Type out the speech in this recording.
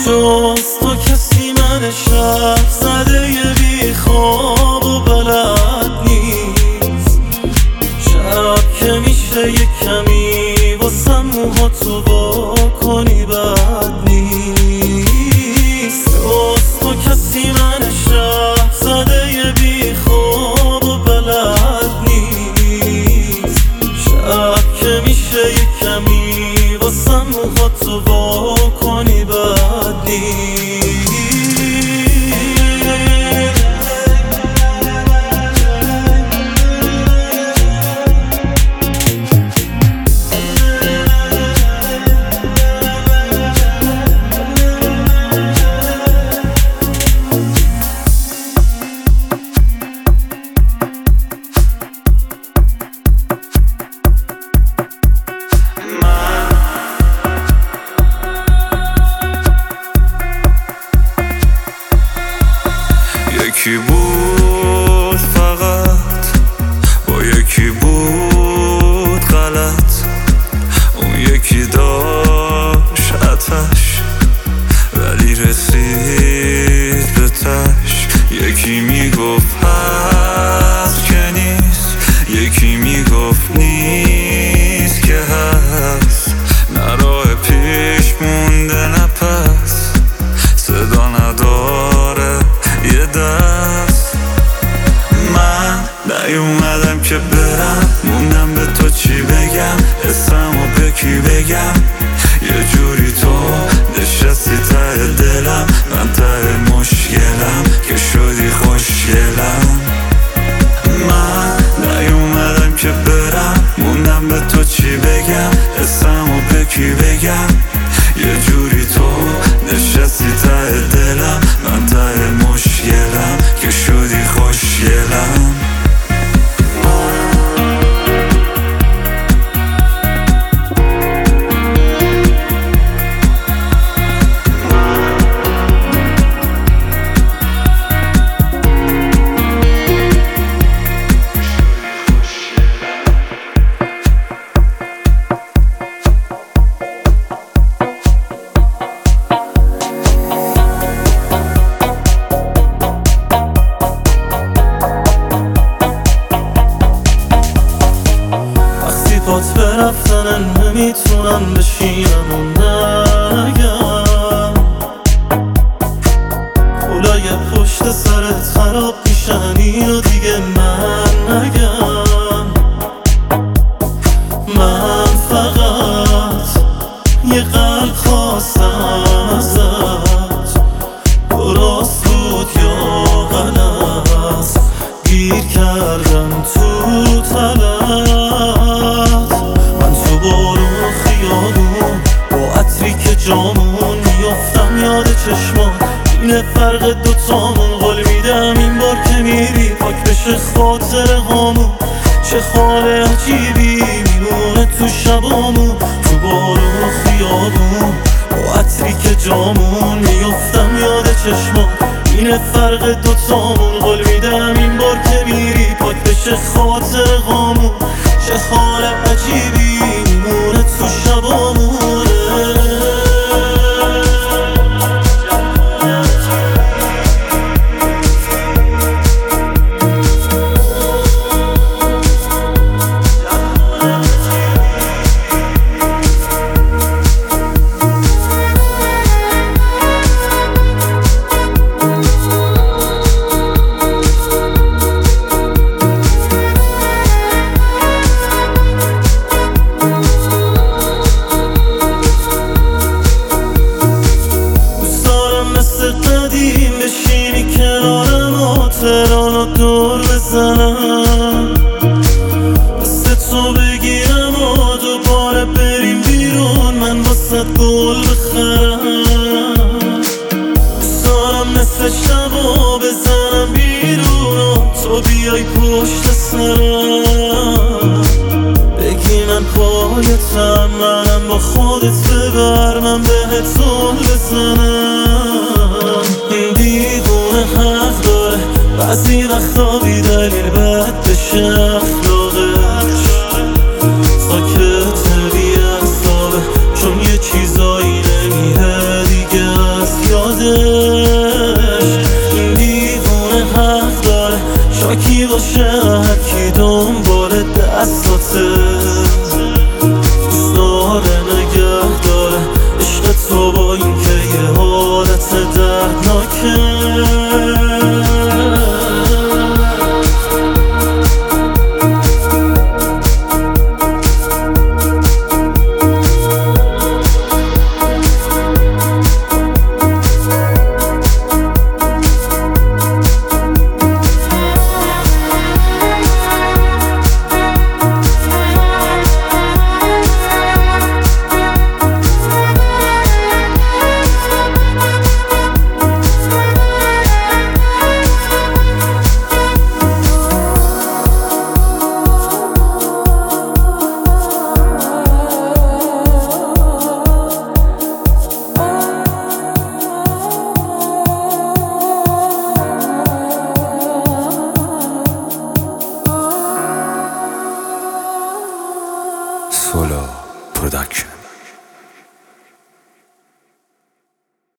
جز تو کسی من شب زده یه بی خواب و بلد نیست. شب که میشه یه کمی واسم موهاتو وا کنی بد نیست. جز تو کسی من شب زده یه بی خواب و بلد نیست. شب که میشه یه کمی واسم موهاتو وا کنی بد نیست. یکی بود فقط با یکی بود غلط، اون یکی داشت آتش ولی رسید به تش. یکی میگفت هست که نیست، یکی میگفت نیست که هست. نه راه پیش مونده نه پس، صدا نداره یه دست. من نیومدم که برم، موندم به تو چی بگم، اسمو به کی بگم. یه جوری تو نشستی ته دلم، من ته مشکلم که شدی خوشگلم. من نیومدم که برم، موندم به تو چی بگم، اسمو به کی بگم. یه جوری تو نشستی ته دلم، من ته مشکلم که شدی خوشگلم. بات به رفتنن نمیتونم بشینم و نگم. پولای پشت سرت خراب میشن اینو دیگه من نگم. من فقط یه قلب خواستم ازت، درست بود یا غلط، گیر کردم تو طلب. جامون میافتم یاد چشمان، اینه فرق دوتامون. قول میدم این بار که میری پاک بشه خاطر هامون. چه حال عجیبی میمونه تو شبامون، تو بارون و خیابون با عطری که جامون میافتم یاد چشمان، اینه فرق دوتامون. قول میدم این بار که میری پاک بشه خاطر هامون. چه حال عجیبی میمونه تو شبامون. تهرانو دور بزنم، دست تو بگیرم و دوباره بریم بیرون، من واسه گل بخرم. بزارم نصف شبا بزنم بیرون و تو بیای پشت سرم. بگی من پایتم، منم با خودت ببر، من بهت زل بزنم. این دیوونه حق داره بعضی وقتا بی دلیل بد بشه اخلاقش. ساکت بی اعصابه چون یه چیزایی نمیره دیگه از سولا پروداکشن.